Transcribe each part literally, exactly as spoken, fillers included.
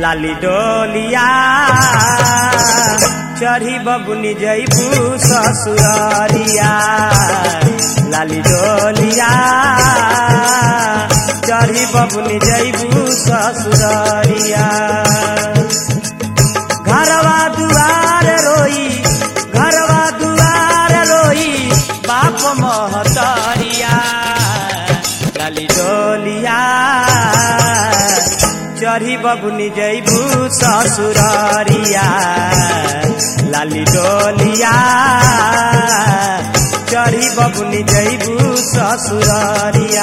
लाली डोलिया चढ़ी बबुनी जईबू ससुरारिया लाली डोलिया चढ़ी बबुनी जईबू ससुरारिया घरवा दुआर रोई घरवा दुआर रोई बाप महतरिया लाली डोलिया चढ़ी बबुनी जईबू ससुरारिया लाली डोलिया चढ़ी बबुनी जईबू ससुरारिया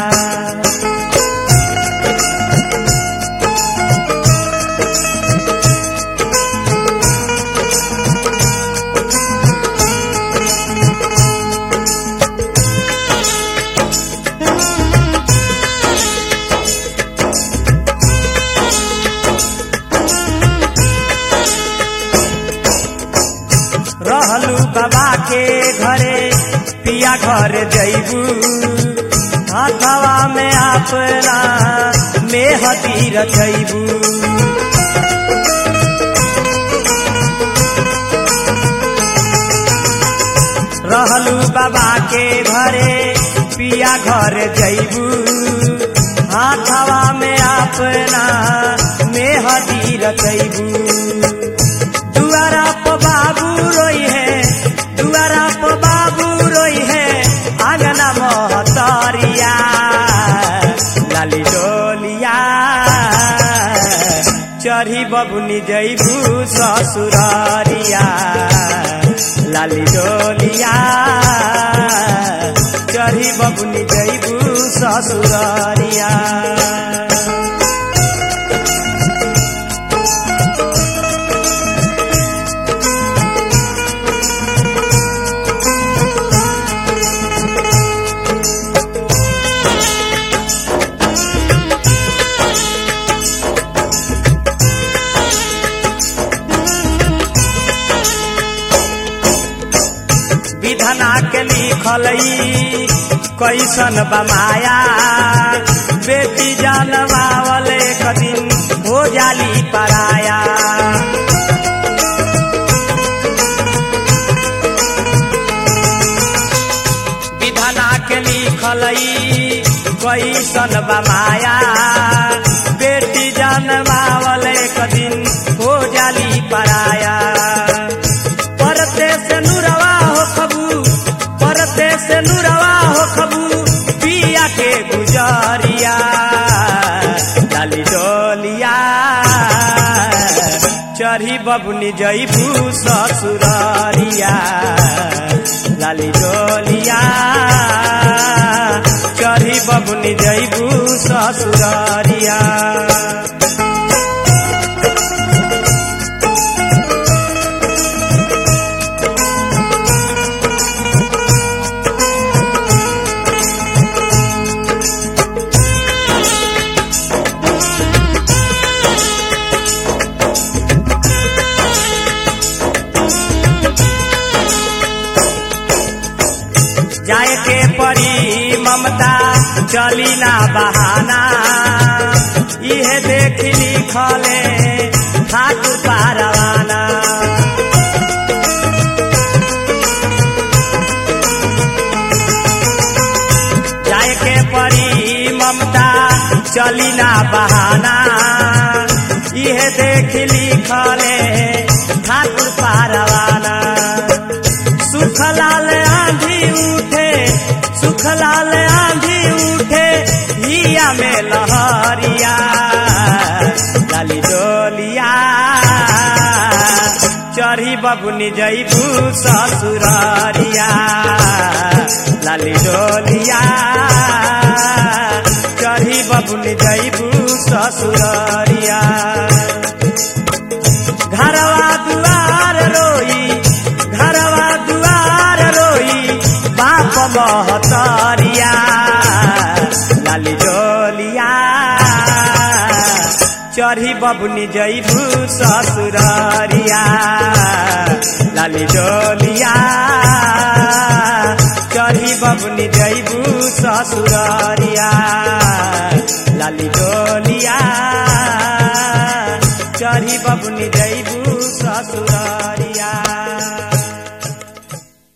रहलू बाबा के घरे पिया घर जईबू हाथवा में अपना मेहदी रचैबू रहलू बाबा के घरे पिया घर जईबू हाथवा में अपना मेहदी रचैबू दुआरा पर बाबू रोई है दुआरा पर बाबू रोई है आंगना महतरिया लाली डोलिया चढ़ी बबुनी जईबू ससुरारिया लाली डोलिया चढ़ी बबुनी जईबू ससुरारिया विधना के लिखलई कैसन बमाया बेटी जनमावल एक दिन हो जाली पराया विधना के लिखलई कैसन बमाया बेटी जनमावल एक दिन हो जाली पराया परते से नुरवा हो खबू परते से नुरवा हो खबू पिया के गुजारिया लाली डोलिया चढ़ी बबुनी जईबू ससुरारिया लाली डोलिया चढ़ी बबुनी जईबू ससुरारिया जाए के परी ममता चली ना बहाना इहे देख लिखले ठाकुर पारवाना जाए के परी ममता चली ना बहाना इहे देख लिखले ठाकुर पारवाना सुखलाल आंधी उठे सुखलाल आंधी उठे हिया में लहरिया लाली डोलिया चढ़ी बबुनी जईबू ससुरारिया लाली डोलिया चढ़ी बबुनी जईबू ससुरारिया घरवा दुआर रोई घरवा दुआर रोई बाप महतरिया लाली डोलिया चढ़ी बबुनी जईबू ससुरारिया लाली डोलिया चढ़ी बबुनी जईबू ससुरारिया लाली डोलिया कही बबुनी जैबू